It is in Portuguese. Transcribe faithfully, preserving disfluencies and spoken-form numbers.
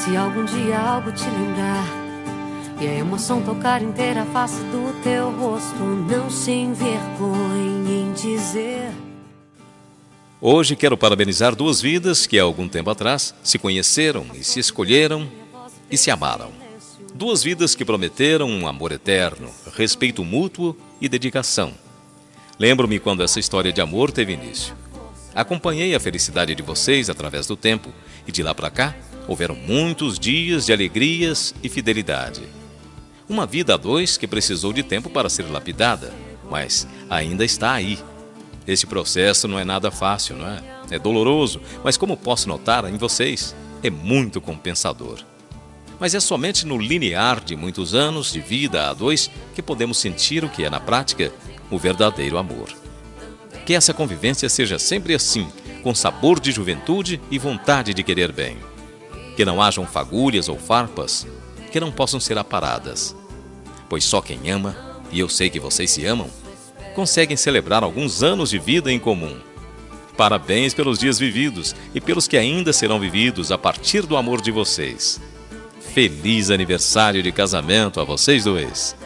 Se algum dia algo te lembrar e a emoção tocar inteira a face do teu rosto, não se envergonhe em dizer. Hoje quero parabenizar duas vidas que há algum tempo atrás se conheceram e se escolheram e se amaram. Duas vidas que prometeram um amor eterno, respeito mútuo e dedicação. Lembro-me quando essa história de amor teve início. Acompanhei a felicidade de vocês através do tempo e de lá para cá houveram muitos dias de alegrias e fidelidade. Uma vida a dois que precisou de tempo para ser lapidada, mas ainda está aí. Esse processo não é nada fácil, não é? É doloroso, mas como posso notar em vocês, é muito compensador. Mas é somente no linear de muitos anos de vida a dois que podemos sentir o que é na prática o verdadeiro amor. Que essa convivência seja sempre assim, com sabor de juventude e vontade de querer bem. Que não hajam fagulhas ou farpas que não possam ser aparadas. Pois só quem ama, e eu sei que vocês se amam, conseguem celebrar alguns anos de vida em comum. Parabéns pelos dias vividos e pelos que ainda serão vividos a partir do amor de vocês. Feliz aniversário de casamento a vocês dois!